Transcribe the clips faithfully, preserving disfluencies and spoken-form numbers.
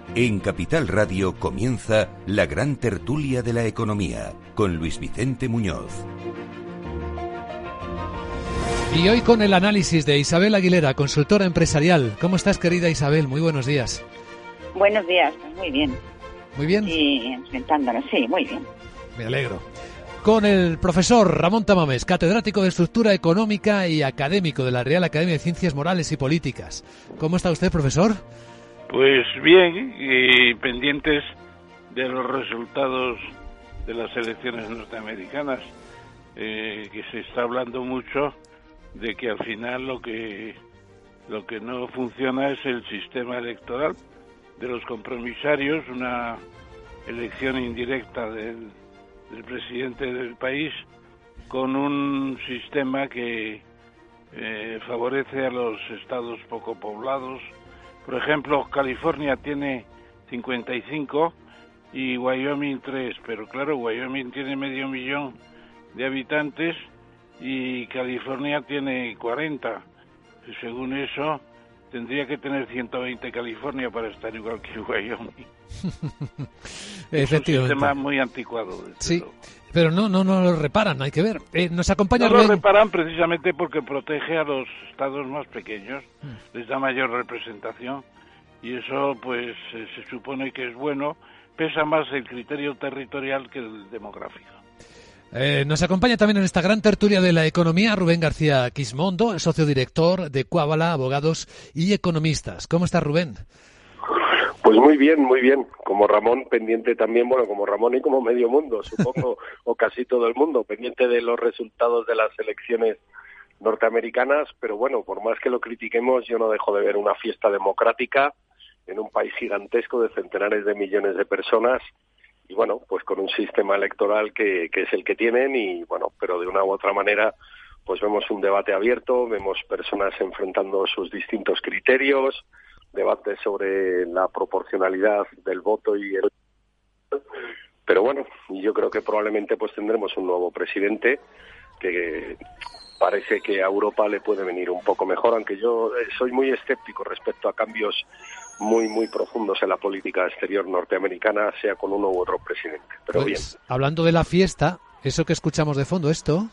En Capital Radio comienza la gran tertulia de la economía con Luis Vicente Muñoz. Y hoy con el análisis de Isabel Aguilera, consultora empresarial. ¿Cómo estás, querida Isabel? Muy buenos días. Buenos días, muy bien. ¿Muy bien? Sí, enfrentándonos, sí, muy bien. Me alegro. Con el profesor Ramón Tamames, catedrático de Estructura Económica y académico de la Real Academia de Ciencias Morales y Políticas. ¿Cómo está usted, profesor? Pues bien, y pendientes de los resultados de las elecciones norteamericanas, eh, que se está hablando mucho de que al final lo que lo que no funciona es el sistema electoral de los compromisarios, una elección indirecta del, del presidente del país con un sistema que eh, favorece a los estados poco poblados. Por ejemplo, California tiene cincuenta y cinco y Wyoming tres, pero claro, Wyoming tiene medio millón de habitantes y California tiene cuarenta. Según eso, tendría que tener ciento veinte California para estar igual que Wyoming. Es un sistema muy anticuado. Sí, luego. Pero no, no, no lo reparan, hay que ver. Eh, nos acompaña No Rubén. lo reparan precisamente porque protege a los estados más pequeños, mm. les da mayor representación y eso pues eh, se supone que es bueno. Pesa más el criterio territorial que el demográfico. Eh, nos acompaña también en esta gran tertulia de la economía Rubén García Quismondo, socio director de Cuábala, abogados y economistas. ¿Cómo está, Rubén? Pues muy bien, muy bien. Como Ramón, pendiente también, bueno, como Ramón y como medio mundo, supongo, o casi todo el mundo, pendiente de los resultados de las elecciones norteamericanas, pero bueno, por más que lo critiquemos, yo no dejo de ver una fiesta democrática en un país gigantesco de centenares de millones de personas y bueno, pues con un sistema electoral que, que es el que tienen y bueno, pero de una u otra manera pues vemos un debate abierto, vemos personas enfrentando sus distintos criterios, debates sobre la proporcionalidad del voto y el... Pero bueno, yo creo que probablemente pues tendremos un nuevo presidente que parece que a Europa le puede venir un poco mejor, aunque yo soy muy escéptico respecto a cambios muy, muy profundos en la política exterior norteamericana, sea con uno u otro presidente. Pero pues, bien. Hablando de la fiesta, eso que escuchamos de fondo, esto...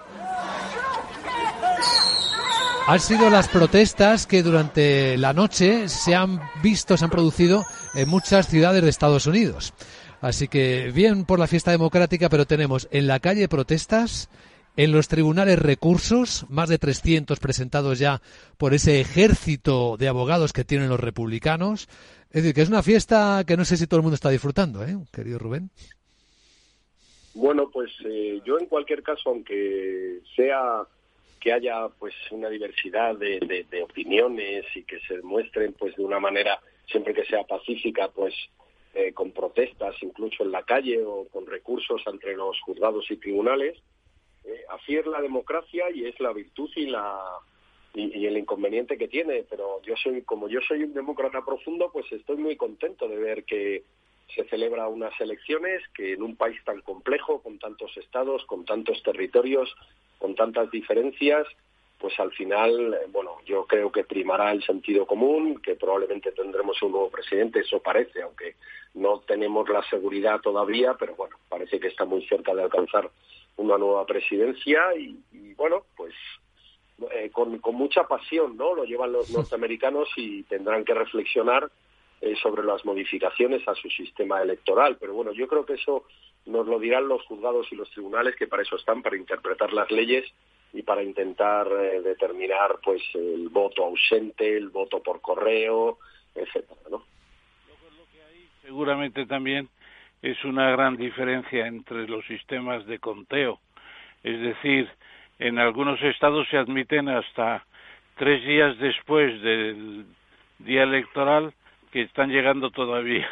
Han sido las protestas que durante la noche se han visto, se han producido en muchas ciudades de Estados Unidos. Así que bien por la fiesta democrática, pero tenemos en la calle protestas, en los tribunales recursos, más de trescientos presentados ya por ese ejército de abogados que tienen los republicanos. Es decir, que es una fiesta que no sé si todo el mundo está disfrutando, ¿eh, querido Rubén? Bueno, pues eh, yo en cualquier caso, aunque sea... que haya pues una diversidad de, de, de opiniones y que se muestren pues de una manera, siempre que sea pacífica, pues eh, con protestas incluso en la calle o con recursos entre los juzgados y tribunales, eh, así es la democracia y es la virtud y la y, y el inconveniente que tiene, pero yo soy como yo soy un demócrata profundo, pues estoy muy contento de ver que se celebra unas elecciones que en un país tan complejo, con tantos estados, con tantos territorios, con tantas diferencias, pues al final, bueno, yo creo que primará el sentido común, que probablemente tendremos un nuevo presidente, eso parece, aunque no tenemos la seguridad todavía, pero bueno, parece que está muy cerca de alcanzar una nueva presidencia y, y bueno, pues eh, con, con mucha pasión, ¿no? Lo llevan los norteamericanos y tendrán que reflexionar eh, sobre las modificaciones a su sistema electoral, pero bueno, yo creo que eso nos lo dirán los juzgados y los tribunales, que para eso están, para interpretar las leyes y para intentar eh, determinar pues el voto ausente, el voto por correo, etcétera, ¿no? Lo que hay seguramente también es una gran diferencia entre los sistemas de conteo. Es decir, en algunos estados se admiten hasta tres días después del día electoral que están llegando todavía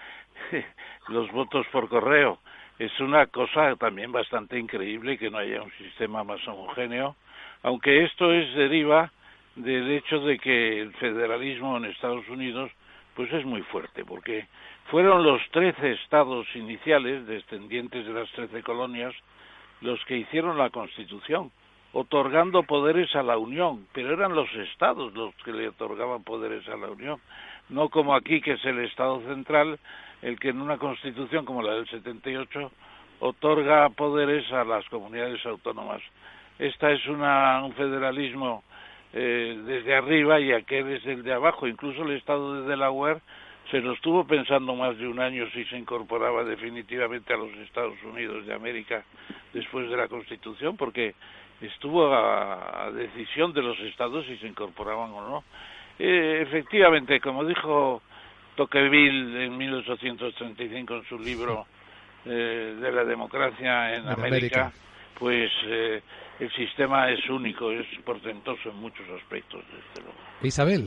los votos por correo. Es una cosa también bastante increíble que no haya un sistema más homogéneo, aunque esto es deriva del hecho de que el federalismo en Estados Unidos pues es muy fuerte, porque fueron los trece estados iniciales, descendientes de las trece colonias, los que hicieron la Constitución. otorgando poderes a la Unión, pero eran los estados los que le otorgaban poderes a la Unión, no como aquí, que es el Estado central el que en una constitución como la del setenta y ocho otorga poderes a las comunidades autónomas. Esta es una, un federalismo eh, desde arriba y aquel es el de abajo. Incluso el Estado de Delaware se lo estuvo pensando más de un año si se incorporaba definitivamente a los Estados Unidos de América después de la Constitución, porque estuvo a, a decisión de los estados si se incorporaban o no. Eh, efectivamente, como dijo Tocqueville en mil ochocientos treinta y cinco en su libro eh, de la democracia en, en América, América, pues eh, el sistema es único, es portentoso en muchos aspectos, desde luego. Isabel.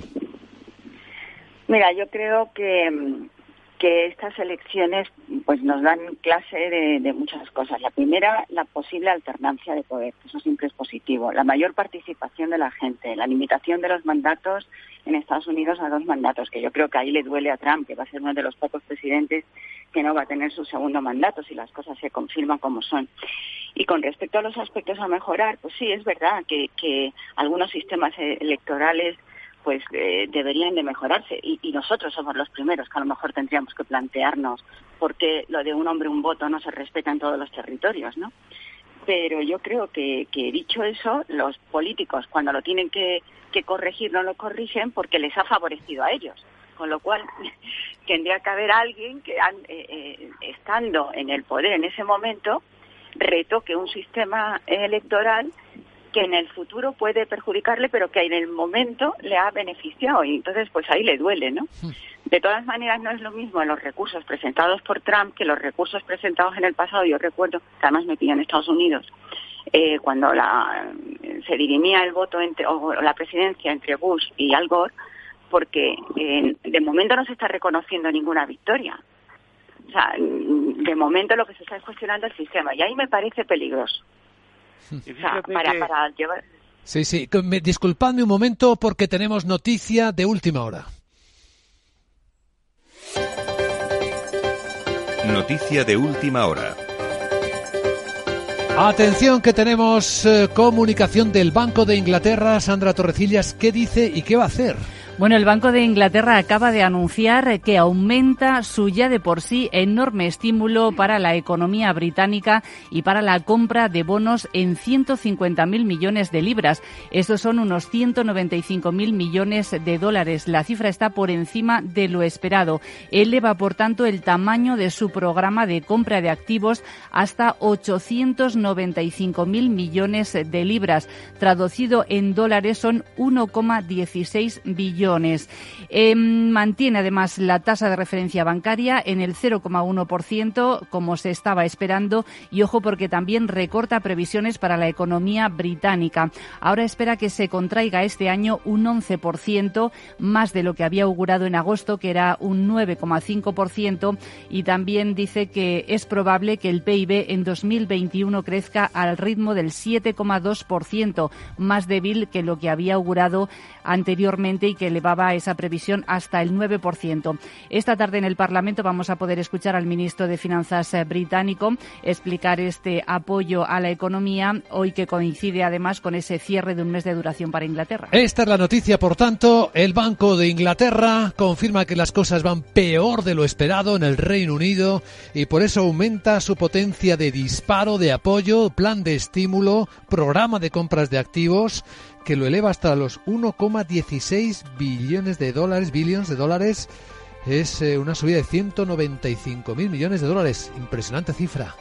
Mira, yo creo que, que estas elecciones pues nos dan clase de, de muchas cosas. La primera, la posible alternancia de poder, eso siempre es positivo. La mayor participación de la gente, la limitación de los mandatos en Estados Unidos a dos mandatos, que yo creo que ahí le duele a Trump, que va a ser uno de los pocos presidentes que no va a tener su segundo mandato si las cosas se confirman como son. Y con respecto a los aspectos a mejorar, pues sí, es verdad que, que algunos sistemas electorales pues eh, deberían de mejorarse y, y nosotros somos los primeros que a lo mejor tendríamos que plantearnos por qué lo de un hombre un voto no se respeta en todos los territorios, ¿no? Pero yo creo que, que dicho eso, los políticos cuando lo tienen que, que corregir no lo corrigen porque les ha favorecido a ellos, con lo cual tendría que haber alguien que eh, eh, estando en el poder en ese momento retoque un sistema electoral que en el futuro puede perjudicarle, pero que en el momento le ha beneficiado, y entonces pues ahí le duele, ¿no? De todas maneras, no es lo mismo los recursos presentados por Trump que los recursos presentados en el pasado. Yo recuerdo, que además me pilló en Estados Unidos, eh, cuando la, se dirimía el voto entre, o la presidencia entre Bush y Al Gore, porque eh, de momento no se está reconociendo ninguna victoria. O sea, de momento lo que se está es cuestionando el sistema, y ahí me parece peligroso. O sea, para, que... para llevar... Sí, sí. Me, disculpadme un momento porque tenemos noticia de última hora. Noticia de última hora. Atención que tenemos eh, comunicación del Banco de Inglaterra. Sandra Torrecillas, ¿qué dice y qué va a hacer? Bueno, el Banco de Inglaterra acaba de anunciar que aumenta su ya de por sí enorme estímulo para la economía británica y para la compra de bonos en ciento cincuenta mil millones de libras. Estos son unos ciento noventa y cinco mil millones de dólares. La cifra está por encima de lo esperado. Eleva, por tanto, el tamaño de su programa de compra de activos hasta ochocientos noventa y cinco mil millones de libras. Traducido en dólares son uno coma dieciséis billones. Eh, mantiene además la tasa de referencia bancaria en el cero coma uno por ciento, como se estaba esperando, y ojo porque también recorta previsiones para la economía británica. Ahora espera que se contraiga este año un once por ciento, más de lo que había augurado en agosto, que era un nueve coma cinco por ciento, y también dice que es probable que el P I B en dos mil veintiuno crezca al ritmo del siete coma dos por ciento, más débil que lo que había augurado anteriormente y que elevaba esa previsión hasta el nueve por ciento. Esta tarde en el Parlamento vamos a poder escuchar al ministro de Finanzas británico explicar este apoyo a la economía, hoy que coincide además con ese cierre de un mes de duración para Inglaterra. Esta es la noticia, por tanto, el Banco de Inglaterra confirma que las cosas van peor de lo esperado en el Reino Unido y por eso aumenta su potencia de disparo, de apoyo, plan de estímulo, programa de compras de activos, que lo eleva hasta los uno coma dieciséis billones de dólares, billions de dólares. Es eh, una subida de ciento noventa y cinco mil millones de dólares. Impresionante cifra.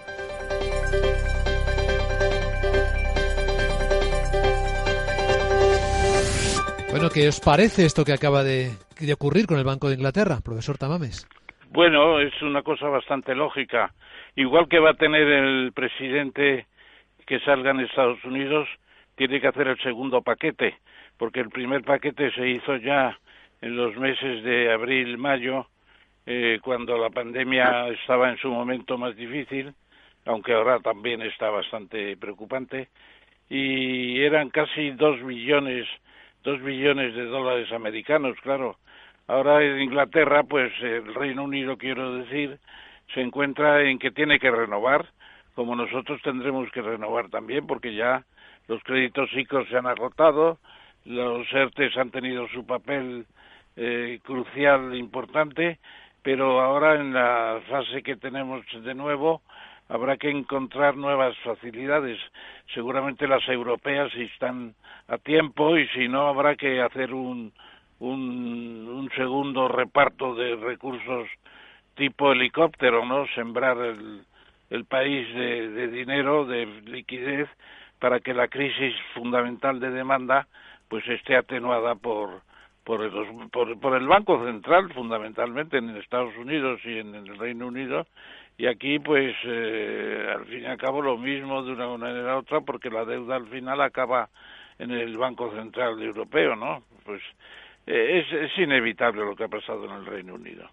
Bueno, ¿qué os parece esto que acaba de, de ocurrir con el Banco de Inglaterra, profesor Tamames? Bueno, es una cosa bastante lógica. Igual que va a tener el presidente que salga en Estados Unidos, tiene que hacer el segundo paquete, porque el primer paquete se hizo ya en los meses de abril, mayo, eh, cuando la pandemia estaba en su momento más difícil, aunque ahora también está bastante preocupante, y eran casi dos billones, dos billones de dólares americanos, claro. Ahora en Inglaterra, pues el Reino Unido, quiero decir, se encuentra en que tiene que renovar, como nosotros tendremos que renovar también, porque ya los créditos I C O se han agotado, los ERTEs han tenido su papel eh, crucial, importante, pero ahora en la fase que tenemos de nuevo habrá que encontrar nuevas facilidades. Seguramente las europeas si están a tiempo, y si no habrá que hacer un, un, un segundo reparto de recursos tipo helicóptero, ¿no? Sembrar el, el país de, de dinero, de liquidez, para que la crisis fundamental de demanda pues esté atenuada por por el, por, por el Banco Central, fundamentalmente en Estados Unidos y en, en el Reino Unido, y aquí pues eh, al fin y al cabo lo mismo de una manera u otra, porque la deuda al final acaba en el Banco Central Europeo, ¿no? Pues eh, es, es inevitable lo que ha pasado en el Reino Unido.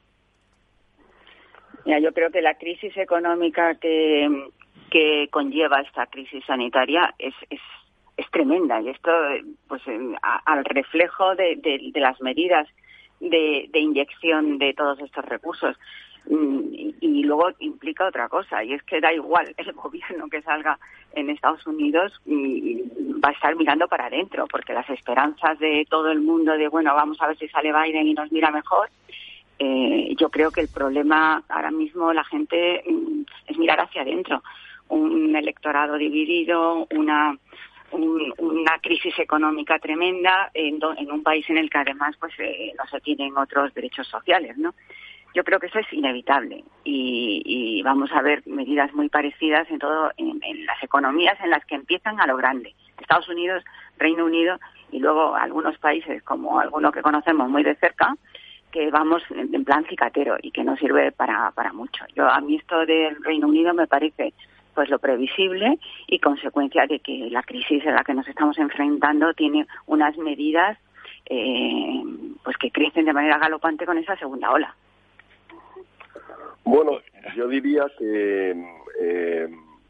Mira, yo creo que la crisis económica que, que conlleva esta crisis sanitaria es, es, es tremenda, y esto pues a, al reflejo de, de, de las medidas de, de inyección de todos estos recursos. Y, y luego implica otra cosa, y es que da igual el gobierno que salga en Estados Unidos, y va a estar mirando para adentro, porque las esperanzas de todo el mundo de, bueno, vamos a ver si sale Biden y nos mira mejor, eh, yo creo que el problema ahora mismo la gente es mirar hacia adentro. Un electorado dividido, una un, una crisis económica tremenda en, do, en un país en el que además pues eh, no se tienen otros derechos sociales, ¿no? Yo creo que eso es inevitable, y, y vamos a ver medidas muy parecidas en todo en, en las economías en las que empiezan a lo grande. Estados Unidos, Reino Unido, y luego algunos países como alguno que conocemos muy de cerca, que vamos en, en plan cicatero y que no sirve para, para mucho. Yo a mí esto del Reino Unido me parece pues lo previsible, y consecuencia de que la crisis a la que nos estamos enfrentando tiene unas medidas eh, pues que crecen de manera galopante con esa segunda ola. Bueno, yo diría que, eh,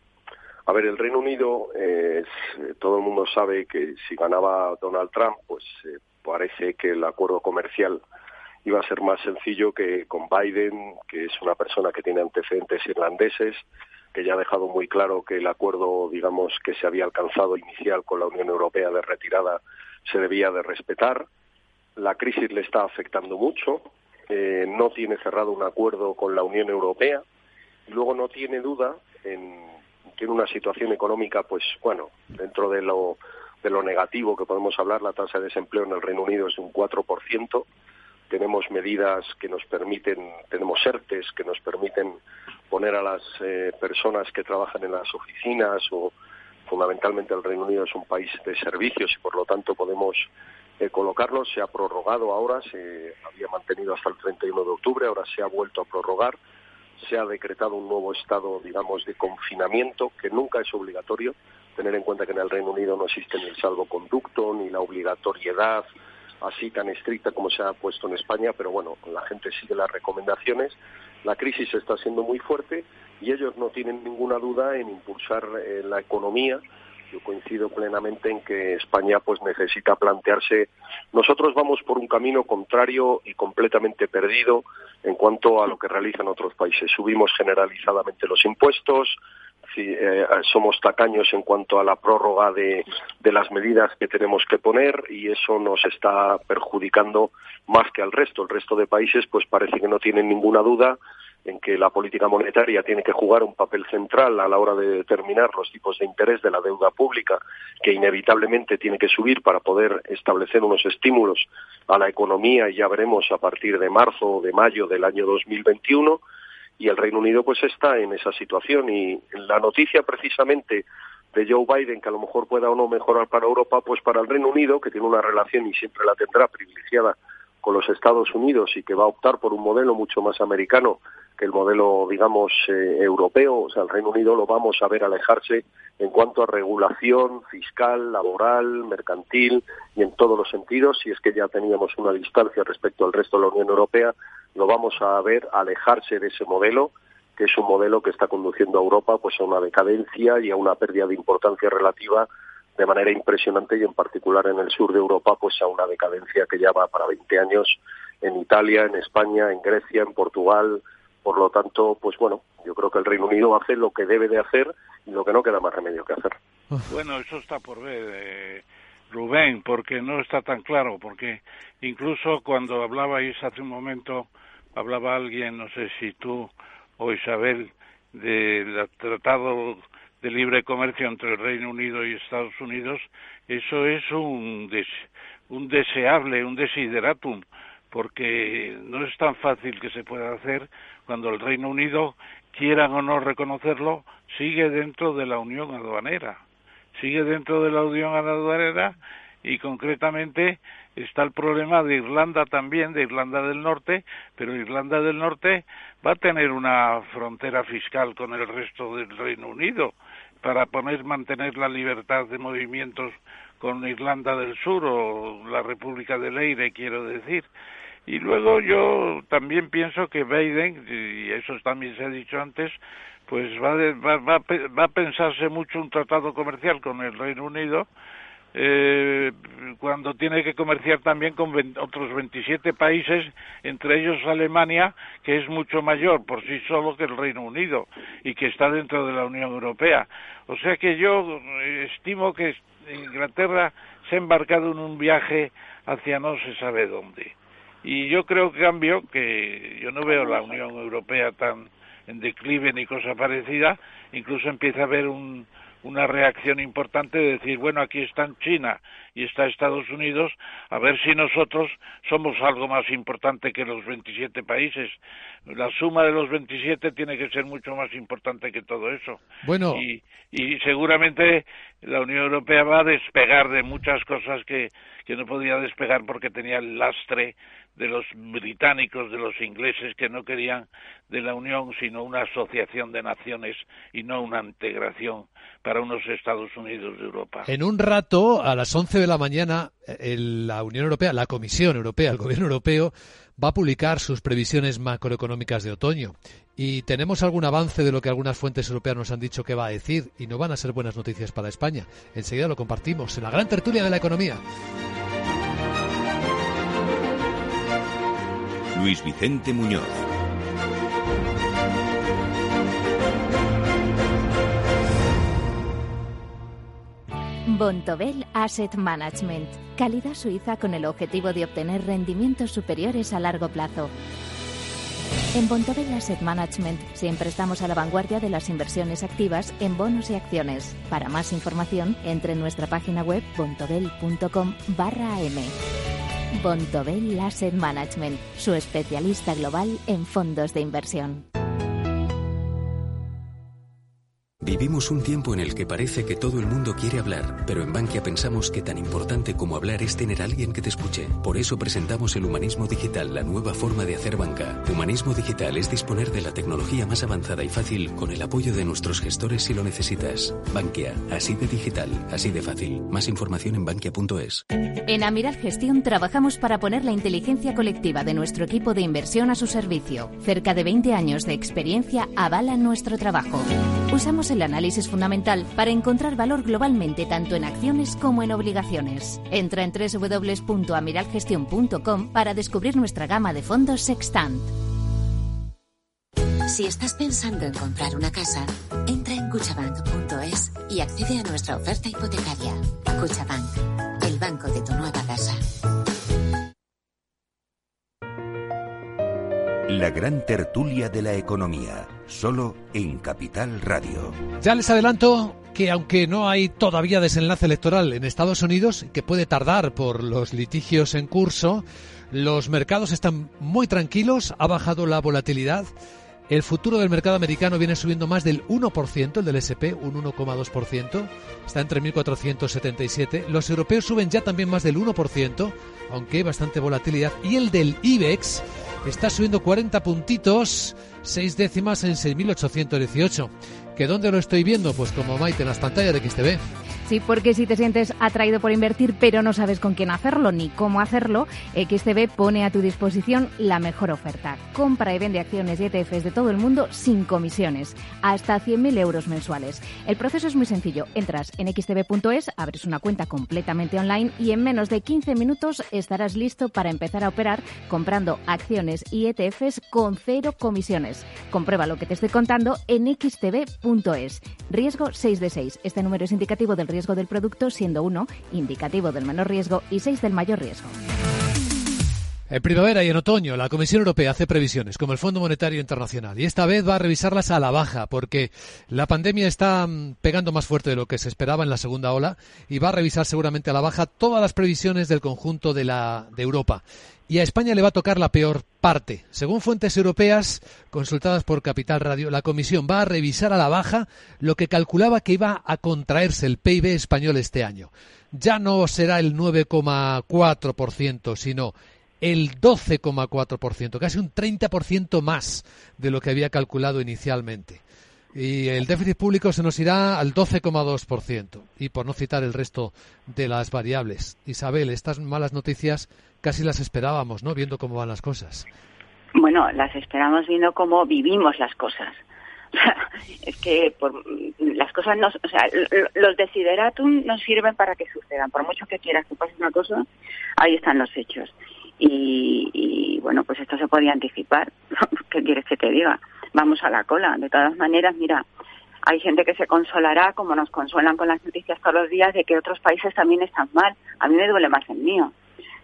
a ver, el Reino Unido, eh, es, todo el mundo sabe que si ganaba Donald Trump, pues eh, parece que el acuerdo comercial iba a ser más sencillo que con Biden, que es una persona que tiene antecedentes irlandeses, que ya ha dejado muy claro que el acuerdo, digamos, que se había alcanzado inicial con la Unión Europea de retirada se debía de respetar. La crisis le está afectando mucho. Eh, no tiene cerrado un acuerdo con la Unión Europea, y luego no tiene duda en tiene una situación económica, pues bueno, dentro de lo de lo negativo que podemos hablar. La tasa de desempleo en el Reino Unido es de un cuatro por ciento. Tenemos medidas que nos permiten, tenemos ERTEs que nos permiten poner a las eh, personas que trabajan en las oficinas, o fundamentalmente el Reino Unido es un país de servicios y por lo tanto podemos Eh, colocarlos. Se ha prorrogado ahora, se había mantenido hasta el treinta y uno de octubre, ahora se ha vuelto a prorrogar, se ha decretado un nuevo estado, digamos, de confinamiento, que nunca es obligatorio, tener en cuenta que en el Reino Unido no existe ni el salvoconducto, ni la obligatoriedad así tan estricta como se ha puesto en España, pero bueno, la gente sigue las recomendaciones. La crisis está siendo muy fuerte y ellos no tienen ninguna duda en impulsar eh, la economía. Yo coincido plenamente en que España pues necesita plantearse. Nosotros vamos por un camino contrario y completamente perdido en cuanto a lo que realizan otros países. Subimos generalizadamente los impuestos, si, eh, somos tacaños en cuanto a la prórroga de, de las medidas que tenemos que poner, y eso nos está perjudicando más que al resto. El resto de países pues parece que no tienen ninguna duda en que la política monetaria tiene que jugar un papel central a la hora de determinar los tipos de interés de la deuda pública, que inevitablemente tiene que subir para poder establecer unos estímulos a la economía, y ya veremos a partir de marzo o de mayo del año dos mil veintiuno, y el Reino Unido pues está en esa situación. Y la noticia precisamente de Joe Biden, que a lo mejor pueda o no mejorar para Europa, pues para el Reino Unido, que tiene una relación y siempre la tendrá privilegiada con los Estados Unidos, y que va a optar por un modelo mucho más americano que el modelo, digamos, eh, europeo. O sea, el Reino Unido lo vamos a ver alejarse en cuanto a regulación fiscal, laboral, mercantil y en todos los sentidos. Si es que ya teníamos una distancia respecto al resto de la Unión Europea, lo vamos a ver alejarse de ese modelo, que es un modelo que está conduciendo a Europa pues a una decadencia y a una pérdida de importancia relativa de manera impresionante, y en particular en el sur de Europa pues a una decadencia que ya va para veinte años en Italia, en España, en Grecia, en Portugal, Por lo tanto, pues bueno, yo creo que el Reino Unido hace lo que debe de hacer y lo que no queda más remedio que hacer. Bueno, eso está por ver, eh, Rubén, porque no está tan claro, porque incluso cuando hablabais hace un momento, hablaba alguien, no sé si tú o Isabel, del Tratado de Libre Comercio entre el Reino Unido y Estados Unidos, eso es un, des, un deseable, un desideratum, porque no es tan fácil que se pueda hacer cuando el Reino Unido, quieran o no reconocerlo, sigue dentro de la Unión Aduanera. Sigue dentro de la Unión Aduanera y concretamente está el problema de Irlanda también, de Irlanda del Norte, pero Irlanda del Norte va a tener una frontera fiscal con el resto del Reino Unido para poder mantener la libertad de movimientos con Irlanda del Sur o la República del Eire, quiero decir. Y luego yo también pienso que Biden, y eso también se ha dicho antes, pues va, de, va, va, va a pensarse mucho un tratado comercial con el Reino Unido, eh, cuando tiene que comerciar también con veinte, otros veintisiete países, entre ellos Alemania, que es mucho mayor por sí solo que el Reino Unido y que está dentro de la Unión Europea. O sea que yo estimo que Inglaterra se ha embarcado en un viaje hacia no se sabe dónde. Y yo creo, en cambio, que yo no veo la Unión Europea tan en declive ni cosa parecida, incluso empieza a haber un, una reacción importante de decir, bueno, aquí están China y está Estados Unidos, a ver si nosotros somos algo más importante que los veintisiete países. La suma de los veintisiete tiene que ser mucho más importante que todo eso. Bueno. Y, y seguramente la Unión Europea va a despegar de muchas cosas que, que no podía despegar porque tenía el lastre de los británicos, de los ingleses, que no querían de la Unión sino una asociación de naciones y no una integración para unos Estados Unidos de Europa. En un rato, a las once de la mañana, el, la Unión Europea, la Comisión Europea, el Gobierno Europeo, va a publicar sus previsiones macroeconómicas de otoño. Y tenemos algún avance de lo que algunas fuentes europeas nos han dicho que va a decir, y no van a ser buenas noticias para España. Enseguida lo compartimos en la gran tertulia de la economía. Luis Vicente Muñoz. Bontobel Asset Management. Calidad suiza con el objetivo de obtener rendimientos superiores a largo plazo. En Bontobel Asset Management siempre estamos a la vanguardia de las inversiones activas en bonos y acciones. Para más información, entre en nuestra página web bontobel punto com barra a eme. Bontobel Asset Management, su especialista global en fondos de inversión. Vivimos un tiempo en el que parece que todo el mundo quiere hablar, pero en Bankia pensamos que tan importante como hablar es tener a alguien que te escuche. Por eso presentamos el Humanismo Digital, la nueva forma de hacer banca. Humanismo Digital es disponer de la tecnología más avanzada y fácil con el apoyo de nuestros gestores si lo necesitas. Bankia, así de digital, así de fácil. Más información en bankia punto es. En Amiral Gestión trabajamos para poner la inteligencia colectiva de nuestro equipo de inversión a su servicio. Cerca de veinte años de experiencia avalan nuestro trabajo. Usamos el análisis fundamental para encontrar valor globalmente tanto en acciones como en obligaciones. Entra en doble u doble u doble u punto amiral gestión punto com para descubrir nuestra gama de fondos Sextant. Si estás pensando en comprar una casa, entra en cuchabank punto es y accede a nuestra oferta hipotecaria. Cuchabank, el banco de tu nueva casa. La gran tertulia de la economía, solo en Capital Radio. Ya les adelanto que aunque no hay todavía desenlace electoral en Estados Unidos, que puede tardar por los litigios en curso, los mercados están muy tranquilos, ha bajado la volatilidad. El futuro del mercado americano viene subiendo más del uno por ciento, el del ese pe, un uno coma dos por ciento, está en tres mil cuatrocientos setenta y siete. Los europeos suben ya también más del uno por ciento, aunque hay bastante volatilidad. Y el del IBEX está subiendo cuarenta puntitos, seis décimas en seis mil ochocientos dieciocho. ¿Que dónde lo estoy viendo? Pues como Maite en las pantallas de X T V. Sí, porque si te sientes atraído por invertir pero no sabes con quién hacerlo ni cómo hacerlo, X T B pone a tu disposición la mejor oferta. Compra y vende acciones y E T Fs de todo el mundo sin comisiones, hasta cien mil euros mensuales. El proceso es muy sencillo. Entras en equis te be punto es, abres una cuenta completamente online y en menos de quince minutos estarás listo para empezar a operar comprando acciones y E T Fs con cero comisiones. Comprueba lo que te estoy contando en equis te be punto es. Riesgo seis de seis. Este número es indicativo del riesgo del producto, siendo uno indicativo del menor riesgo y seis del mayor riesgo. En primavera y en otoño, la Comisión Europea hace previsiones, como el Fondo Monetario Internacional, y esta vez va a revisarlas a la baja, porque la pandemia está pegando más fuerte de lo que se esperaba en la segunda ola, y va a revisar seguramente a la baja todas las previsiones del conjunto de, la, de Europa. Y a España le va a tocar la peor parte. Según fuentes europeas consultadas por Capital Radio, la Comisión va a revisar a la baja lo que calculaba que iba a contraerse el P I B español este año. Ya no será el nueve coma cuatro por ciento, sino el doce coma cuatro por ciento, casi un treinta por ciento más de lo que había calculado inicialmente. Y el déficit público se nos irá al doce coma dos por ciento, y por no citar el resto de las variables. Isabel, estas malas noticias casi las esperábamos, ¿no?, viendo cómo van las cosas. Bueno, las esperamos viendo cómo vivimos las cosas. Es que por, las cosas no, o sea, los desideratum no sirven para que sucedan. Por mucho que quieras que pase una cosa, ahí están los hechos. Y, y bueno, pues esto se podía anticipar. ¿Qué quieres que te diga? Vamos a la cola. De todas maneras, mira, hay gente que se consolará, como nos consuelan con las noticias todos los días, de que otros países también están mal. A mí me duele más el mío.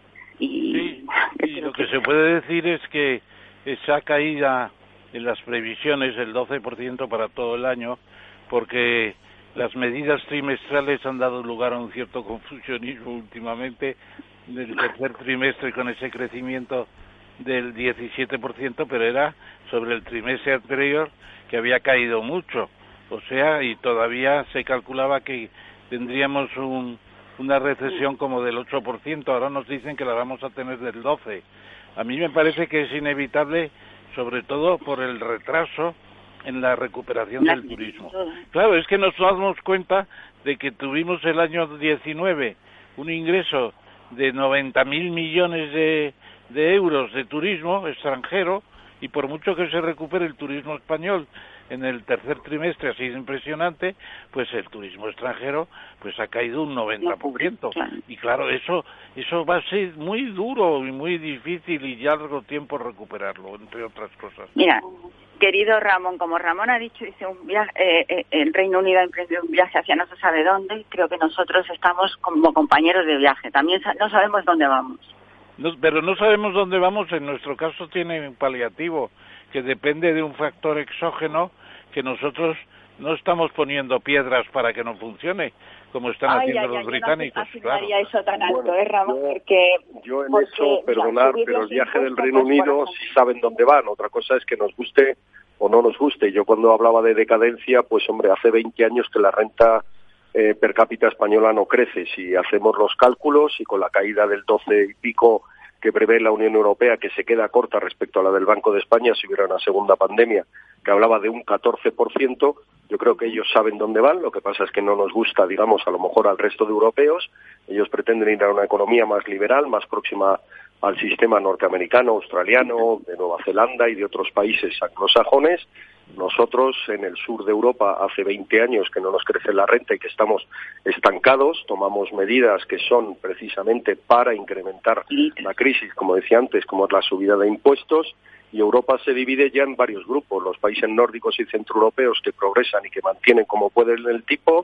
Y, sí, y lo que, que se puede decir es que esa caída en las previsiones, el doce por ciento para todo el año, porque las medidas trimestrales han dado lugar a un cierto confusionismo últimamente del tercer trimestre con ese crecimiento del diecisiete por ciento, pero era sobre el trimestre anterior que había caído mucho, o sea, y todavía se calculaba que tendríamos un, una recesión como del ocho por ciento, ahora nos dicen que la vamos a tener del doce por ciento. A mí me parece que es inevitable, sobre todo por el retraso en la recuperación del turismo. Claro, es que nos damos cuenta de que tuvimos el año diecinueve un ingreso de noventa mil millones de, de euros de turismo extranjero, y por mucho que se recupere el turismo español en el tercer trimestre, así de impresionante, pues el turismo extranjero pues ha caído un noventa por ciento. Y claro, eso eso va a ser muy duro y muy difícil y largo tiempo recuperarlo, entre otras cosas. Mira, querido Ramón, como Ramón ha dicho, dice un viaje, eh, eh, el Reino Unido ha emprendido un viaje hacia no se sabe dónde. Creo que nosotros estamos como compañeros de viaje. También sa- no sabemos dónde vamos. No, pero no sabemos dónde vamos. En nuestro caso tiene un paliativo que depende de un factor exógeno que nosotros no estamos poniendo piedras para que no funcione, como están ay, haciendo ay, los ay, británicos. Yo no claro. eso tan alto, bueno, ¿eh, Ramón? Yo, porque, yo en porque, eso, perdonar, pero el viaje del Reino Unido sí saben dónde van. Otra cosa es que nos guste o no nos guste. Yo cuando hablaba de decadencia, pues hombre, hace veinte años que la renta eh, per cápita española no crece. Si hacemos los cálculos y con la caída del doce y pico que prevé la Unión Europea, que se queda corta respecto a la del Banco de España si hubiera una segunda pandemia, que hablaba de un catorce por ciento, yo creo que ellos saben dónde van. Lo que pasa es que no nos gusta, digamos, a lo mejor al resto de europeos. Ellos pretenden ir a una economía más liberal, más próxima al sistema norteamericano, australiano, de Nueva Zelanda y de otros países anglosajones. Nosotros, en el sur de Europa, hace veinte años que no nos crece la renta y que estamos estancados. Tomamos medidas que son precisamente para incrementar la crisis, como decía antes, como es la subida de impuestos. Y Europa se divide ya en varios grupos. Los países nórdicos y centroeuropeos que progresan y que mantienen como pueden el tipo,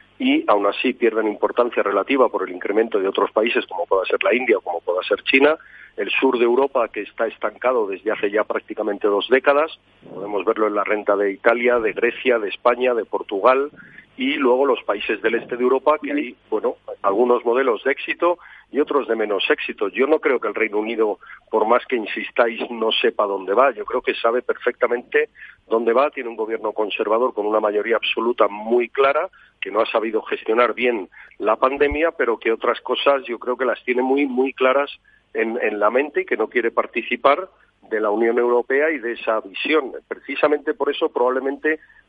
y aún así pierden importancia relativa por el incremento de otros países como pueda ser la India o como pueda ser China. El sur de Europa, que está estancado desde hace ya prácticamente dos décadas, podemos verlo en la renta de Italia, de Grecia, de España, de Portugal, y luego los países del este de Europa, que hay, bueno, algunos modelos de éxito y otros de menos éxito. Yo no creo que el Reino Unido, por más que insistáis, no sepa dónde va. Yo creo que sabe perfectamente dónde va. Tiene un gobierno conservador con una mayoría absoluta muy clara, que no ha sabido gestionar bien la pandemia, pero que otras cosas yo creo que las tiene muy, muy claras en, en la mente y que no quiere participar de la Unión Europea y de esa visión. Precisamente por eso probablemente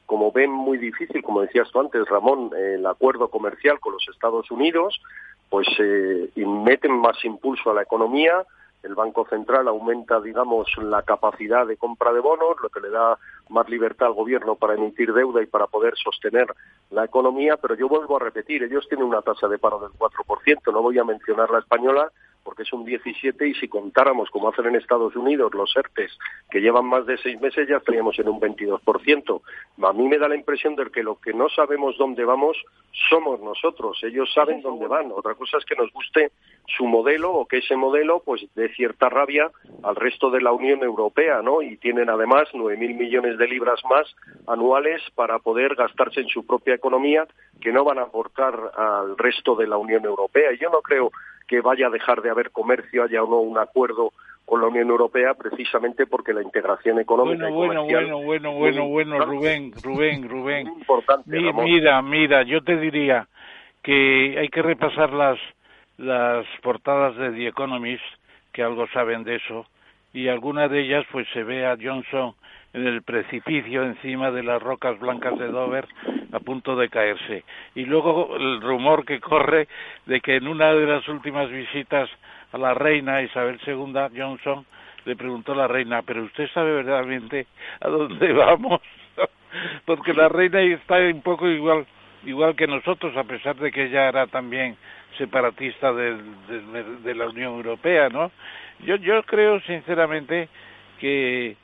como ven muy difícil, como decías tú antes, Ramón, el acuerdo comercial con los Estados Unidos, pues eh, meten más impulso a la economía. El Banco Central aumenta, digamos, la capacidad de compra de bonos, lo que le da más libertad al gobierno para emitir deuda y para poder sostener la economía, pero yo vuelvo a repetir, ellos tienen una tasa de paro del cuatro por ciento, no voy a mencionar la española, porque es un diecisiete por ciento, y si contáramos, como hacen en Estados Unidos, los ERTES, que llevan más de seis meses, ya estaríamos en un veintidós por ciento. A mí me da la impresión de que lo que no sabemos dónde vamos somos nosotros. Ellos saben dónde van. Otra cosa es que nos guste su modelo, o que ese modelo pues dé cierta rabia al resto de la Unión Europea, ¿no? Y tienen además nueve mil millones de libras más anuales para poder gastarse en su propia economía, que no van a aportar al resto de la Unión Europea. Y yo no creo que vaya a dejar de haber comercio, haya o no un acuerdo con la Unión Europea, precisamente porque la integración económica bueno, y comercial... Bueno, bueno, bueno, bueno, bueno, Rubén, Rubén, Rubén. Muy importante, Mi, Ramón. Mira, mira, yo te diría que hay que repasar las, las portadas de The Economist, que algo saben de eso, y alguna de ellas pues se ve a Johnson en el precipicio encima de las rocas blancas de Dover, a punto de caerse. Y luego el rumor que corre de que en una de las últimas visitas a la reina Isabel segunda, Johnson le preguntó a la reina, ¿pero usted sabe verdaderamente a dónde vamos? Porque la reina está un poco igual igual que nosotros, a pesar de que ella era también separatista de, de, de la Unión Europea, ¿no? Yo, yo creo sinceramente que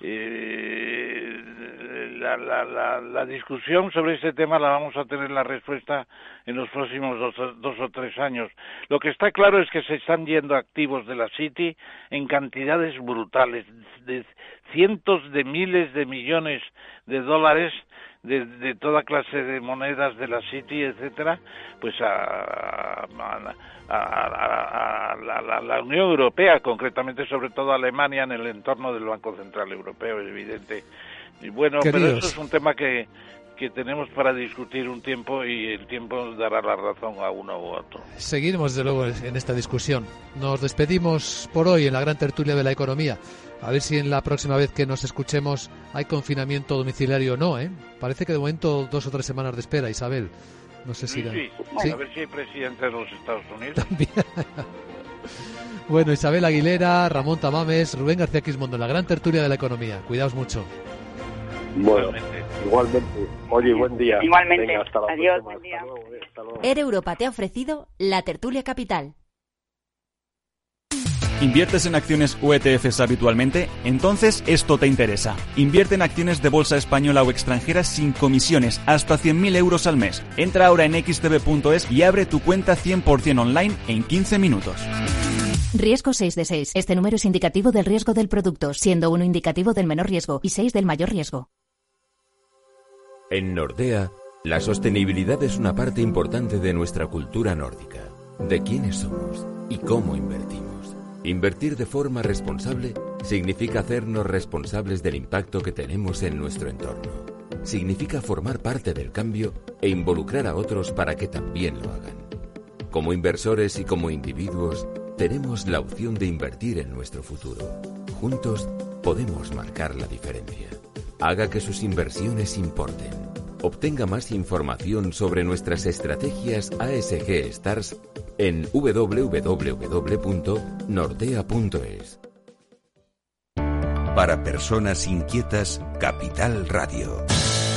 Eh, la, la, la, la discusión sobre este tema la vamos a tener la respuesta en los próximos dos, dos o tres años. Lo que está claro es que se están yendo activos de la City en cantidades brutales, de cientos de miles de millones de dólares de, de toda clase de monedas de la City, etcétera, pues a, a, a, a, a la, la, la Unión Europea, concretamente sobre todo a Alemania, en el entorno del Banco Central Europeo, es evidente. Y bueno, Queridos. Pero eso es un tema que, que tenemos para discutir un tiempo, y el tiempo dará la razón a uno u otro. Seguiremos, desde luego, en esta discusión. Nos despedimos por hoy en la gran tertulia de la economía. A ver si en la próxima vez que nos escuchemos hay confinamiento domiciliario o no, ¿eh? Parece que de momento dos o tres semanas de espera, Isabel. No sé si... Sí, sí. ¿Sí? A ver si hay presidente de los Estados Unidos. También. Bueno, Isabel Aguilera, Ramón Tamames, Rubén García Quismondo en la gran tertulia de la economía. Cuidaos mucho. Bueno, igualmente. Oye, buen día. Igualmente. Venga, hasta la Adiós, próxima. buen día. Hasta luego, hasta luego. Air Europa te ha ofrecido la tertulia capital. ¿Inviertes en acciones u E T Fs habitualmente? Entonces esto te interesa. Invierte en acciones de bolsa española o extranjera sin comisiones, hasta cien mil euros al mes. Entra ahora en equis te be punto es y abre tu cuenta cien por ciento online en quince minutos. Riesgo seis de seis. Este número es indicativo del riesgo del producto, siendo uno indicativo del menor riesgo y seis del mayor riesgo. En Nordea, la sostenibilidad es una parte importante de nuestra cultura nórdica, de quiénes somos y cómo invertimos. Invertir de forma responsable significa hacernos responsables del impacto que tenemos en nuestro entorno. Significa formar parte del cambio e involucrar a otros para que también lo hagan. Como inversores y como individuos, tenemos la opción de invertir en nuestro futuro. Juntos podemos marcar la diferencia. Haga que sus inversiones importen. Obtenga más información sobre nuestras estrategias A S G Stars en doble u doble u doble u punto nordea punto es. Para personas inquietas, Capital Radio.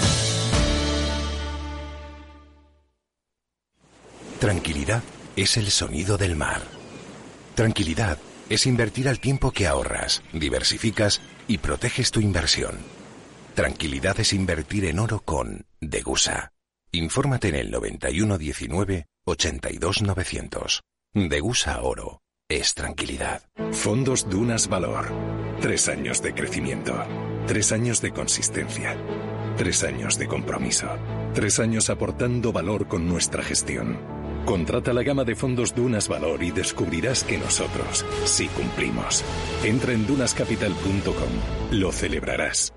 Tranquilidad es el sonido del mar. Tranquilidad es invertir al tiempo que ahorras, diversificas y proteges tu inversión. Tranquilidad es invertir en oro con Degusa. Infórmate en el noventa y uno diecinueve ochenta y dos novecientos. Degusa Oro es tranquilidad. Fondos Dunas Valor. Tres años de crecimiento. Tres años de consistencia. Tres años de compromiso. Tres años aportando valor con nuestra gestión. Contrata la gama de fondos Dunas Valor y descubrirás que nosotros sí cumplimos. Entra en dunas capital punto com. Lo celebrarás.